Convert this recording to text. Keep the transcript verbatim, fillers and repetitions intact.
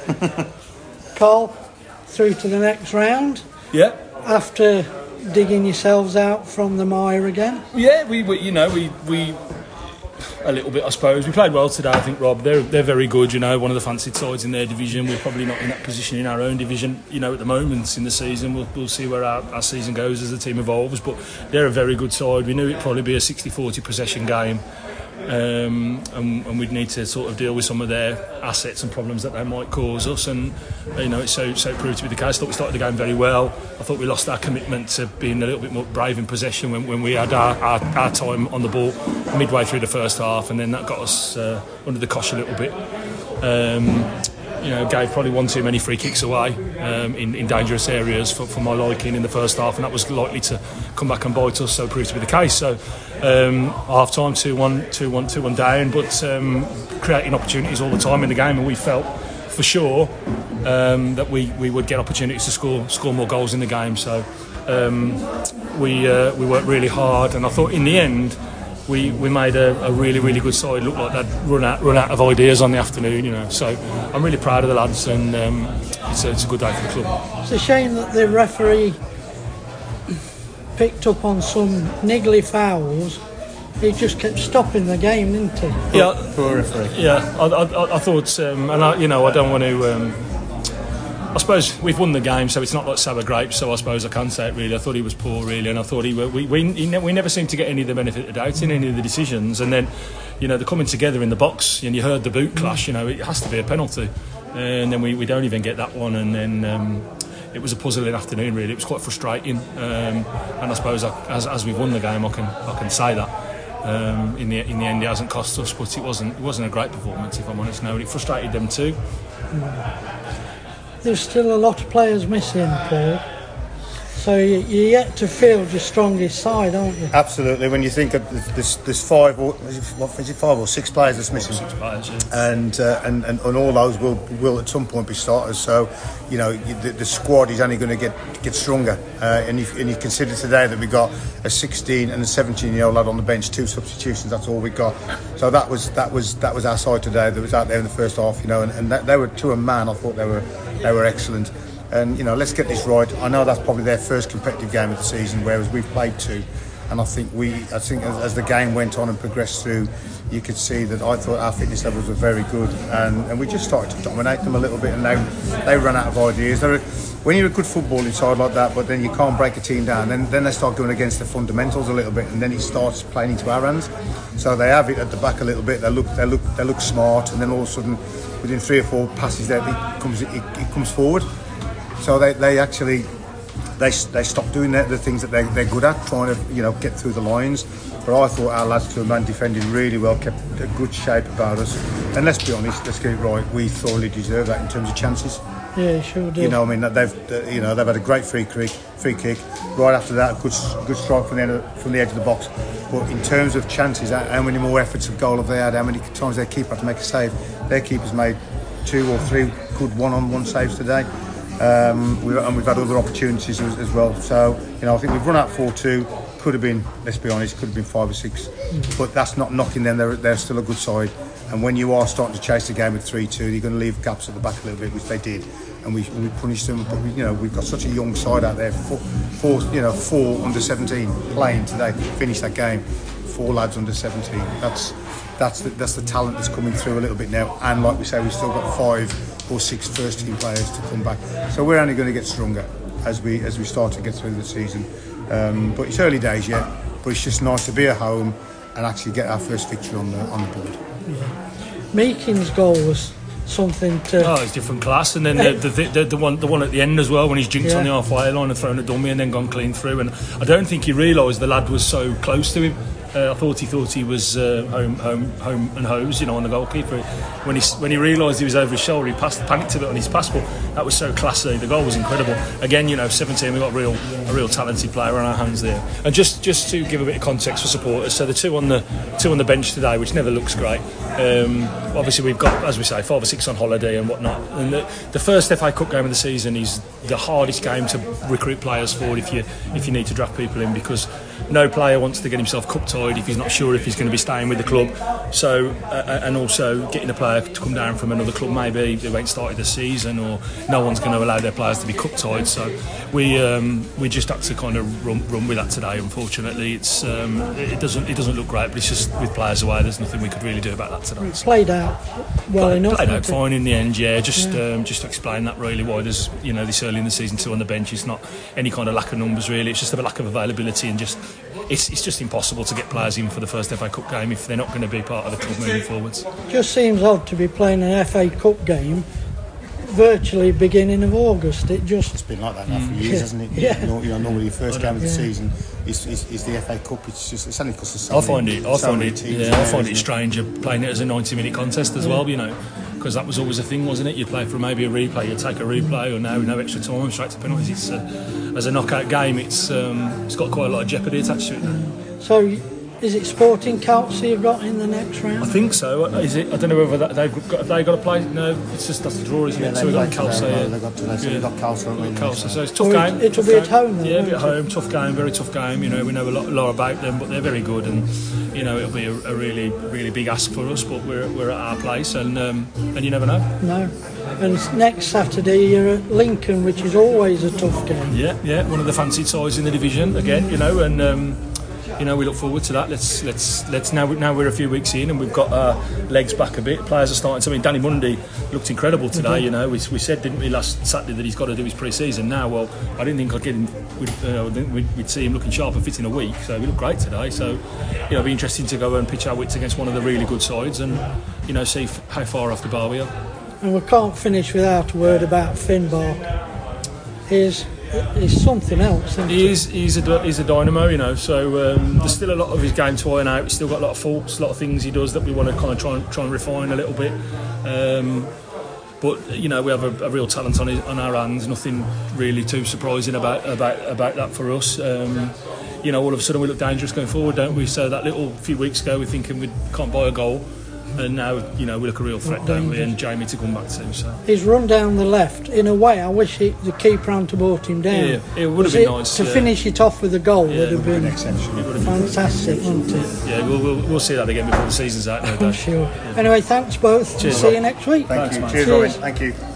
Carl, through to the next round. Yeah. After digging yourselves out from the mire again. Yeah, we, we you know we we a little bit, I suppose. We played well today, I think, Rob. They're they're very good, you know, one of the fancied sides in their division. We're probably not in that position in our own division, you know, at the moment in the season. We'll, we'll see where our, our season goes as the team evolves, but they're a very good side. We knew it'd probably be a sixty forty possession game. Um, and, and we'd need to sort of deal with some of their assets and problems that they might cause us, and you know, it's so so proved to be the case. I thought we started the game very well. I thought we lost our commitment to being a little bit more brave in possession when, when we had our, our, our time on the ball midway through the first half, and then that got us uh, under the cosh a little bit. Um, you know, gave probably one too many free kicks away um, in, in dangerous areas for, for my liking in the first half, and that was likely to come back and bite us, so it proved to be the case. So um, half time, two one, two one, two one down, but um, creating opportunities all the time in the game, and we felt for sure um, that we, we would get opportunities to score score more goals in the game. So um, we uh, we worked really hard, and I thought in the end we, we made a, a really really good side look like they'd run out run out of ideas on the afternoon, you know. So I'm really proud of the lads, and um, it's, a, it's a good day for the club. It's a shame that the referee picked up on some niggly fouls. He just kept stopping the game, didn't he? Yeah, poor referee. Yeah, I, I, I thought, um, and I, you know, I don't want to. Um, I suppose we've won the game, so it's not like sour grapes. So I suppose I can say it really. I thought he was poor, really, and I thought he were, we we he ne- we never seemed to get any of the benefit of the doubt in any of the decisions. And then, you know, they're coming together in the box, and you heard the boot clash. You know, it has to be a penalty, and then we, we don't even get that one, and then. Um, It was a puzzling afternoon, really. It was quite frustrating, um, and I suppose I, as, as we've won the game, I can I can say that um, in the in the end it hasn't cost us, but it wasn't it wasn't a great performance, if I'm honest. No, and it frustrated them too. There's still a lot of players missing, Paul. So you- you're yet to field your strongest side, aren't you? Absolutely. When you think of this, there's five or is it, what, is it five or six players that's missing, Six players, yeah. and, uh, and and and all those will will at some point be starters. So, you know, you, the, the squad is only going to get get stronger. Uh, and, if, and you consider today that we got a sixteen and a seventeen year old lad on the bench, two substitutions. That's all we got. So that was that was that was our side today. That was out there in the first half. You know, and, and that, they were to a man. I thought they were they were excellent. And, you know, let's get this right. I know that's probably their first competitive game of the season, whereas we've played two. And I think we, I think as, as the game went on and progressed through, you could see that I thought our fitness levels were very good. And, and we just started to dominate them a little bit, and they they ran out of ideas. They're, when you're a good footballing side like that, but then you can't break a team down, then, then they start going against the fundamentals a little bit, and then it starts playing into our hands. So they have it at the back a little bit. They look, they look, they look smart, and then all of a sudden, within three or four passes, there it comes, it, it comes forward. So they, they actually they they stopped doing the, the things that they they're good at, trying to you know get through the lines. But I thought our lads to a man defended really well, kept a good shape about us. And let's be honest, let's get it right. We thoroughly deserve that in terms of chances. Yeah, sure do. You know, I mean, they've you know they've had a great free kick, free kick. Right after that, a good good strike from the end of, from the edge of the box. But in terms of chances, how many more efforts of goal have they had? How many times their keeper had to make a save? Their keeper's made two or three good one-on-one saves today. Um, we've, and we've had other opportunities as, as well. So, you know, I think we've run out four two. Could have been, let's be honest, could have been five or six. Mm. But that's not knocking them. They're, they're still a good side. And when you are starting to chase the game with three two, you're going to leave gaps at the back a little bit, which they did. And we, we punished them. But, we, you know, we've got such a young side out there. Four, four, you know, four under seventeen playing today. Finished that game. Four lads under seventeen. That's that's the, that's the talent that's coming through a little bit now. And like we say, we've still got five or six first team players to come back. So we're only going to get stronger as we as we start to get through the season. Um, but it's early days yet. But it's just nice to be at home and actually get our first victory on the on the board. Yeah. Meeking's goal was something to. Oh, it's different class, and then the the, the the one the one at the end as well, when he's jinked Yeah. on the halfway line and thrown a dummy and then gone clean through. And I don't think he realised the lad was so close to him. Uh, I thought he thought he was uh, home, home, home and hose, you know, on the goalkeeper. When he when he realised he was over his shoulder, he passed, panicked a bit on his pass. But that was so classy. The goal was incredible. Again, you know, seventeen. We've got a real, a real talented player on our hands there. And just, just to give a bit of context for supporters, so the two on the two on the bench today, which never looks great. Um, obviously, we've got, as we say, five or six on holiday and whatnot. And the, the first F A Cup game of the season is the hardest game to recruit players for if you if you need to draft people in, because no player wants to get himself cup tied if he's not sure if he's going to be staying with the club. So, uh, and also getting a player to come down from another club, maybe they won't start the season, or no one's going to allow their players to be cup tied. So, we um, we just had to kind of run, run with that today. Unfortunately, it's um, it doesn't it doesn't look great, but it's just with players away, there's nothing we could really do about that today. It played out well played, enough. Played out fine in the end, yeah. Just yeah. Um, just to explain that really, why there's, you know, this early in the season two on the bench. It's not any kind of lack of numbers really. It's just a lack of availability, and just it's it's just impossible to get players in for the first F A Cup game if they're not going to be part of the club moving forwards. Just seems odd to be playing an F A Cup game virtually beginning of August. It just It's been like that now for years, yeah. hasn't it? Yeah. You know, you know, normally the first game of the Yeah. season is, is, is the F A Cup. It's just it's only because there's so I many, find it, I so find many it, teams yeah, there, I find it isn't strange you're playing it as a ninety minute contest as well, you know, because that was always a thing, wasn't it? You play for maybe a replay, you take a replay, or now no extra time, straight to penalties. It's a, as a knockout game, it's um, it's got quite a lot of jeopardy attached to it now. so. Is it Sporting Celts you've got in the next round? I think so. Is it? I don't know whether that, they've got have they got to play. No, it's just that's the draw, isn't Yeah, it? they So we've got played Calcio. today, Yeah. well, they've got today, so Yeah. we've got Calcio, haven't we? Calcio. So it's a tough Oh, game. it- it'll tough be game. at home then, Yeah, it'll be won't at it? home. Tough game, very tough game. You know, we know a lot, a lot about them, but they're very good, and you know it'll be a, a really, really big ask for us. But we're we're at our place, and um, and you never know. No. And next Saturday you're at Lincoln, which is always a tough game. Yeah, yeah, one of the fancied sides in the division again. You know, and. Um, You know, we look forward to that. Let's let's let's now. Now we're a few weeks in, and we've got our legs back a bit. Players are starting to. I mean, Danny Mundy looked incredible today. Mm-hmm. You know, we, we said, didn't we, last Saturday that he's got to do his pre-season now. Well, I didn't think I'd get him. We'd, you know, we'd, we'd see him looking sharp and fit in a week. So we look great today. So, you know, it'll be interesting to go and pitch our wits against one of the really good sides, and you know, see f- how far off the bar we are. And we can't finish without a word about Finbar. He's He's something else. Isn't he is. He's a he's a dynamo, you know. So um, there's still a lot of his game to iron out. He's still got a lot of faults, a lot of things he does that we want to kind of try and try and refine a little bit. Um, but you know, we have a, a real talent on his, on our hands. Nothing really too surprising about about about that for us. Um, you know, all of a sudden we look dangerous going forward, don't we? So that little few weeks ago, we're thinking we can't buy a goal. And now, you know, we look a real threat, don't we? And Jamie to come back to. So he's run down the left. In a way, I wish he, the keeper hadn't brought him down. Yeah, it would have been nice to yeah. finish it off with a goal. Yeah, would have been exceptional. fantastic, wouldn't it? Yeah, we'll, we'll we'll see that again before the season's out. No doubt. I'm sure. Anyway, thanks both. Cheers, See Rob. you next week. Thank Thanks, you. man. Cheers, Cheers. Robin. Thank you.